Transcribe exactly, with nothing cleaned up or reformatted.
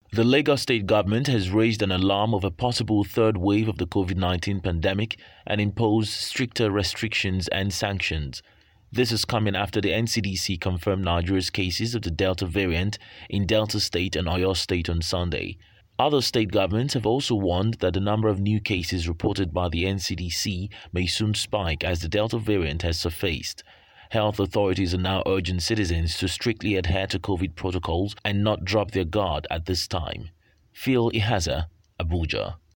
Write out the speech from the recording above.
The Lagos state government has raised an alarm of a possible third wave of the COVID nineteen pandemic and imposed stricter restrictions and sanctions. This is coming after the N C D C confirmed Nigeria's cases of the Delta variant in Delta State and Oyo State on Sunday. Other state governments have also warned that the number of new cases reported by the N C D C may soon spike as the Delta variant has surfaced. Health authorities are now urging citizens to strictly adhere to COVID protocols and not drop their guard at this time. Phil Ihaza, Abuja.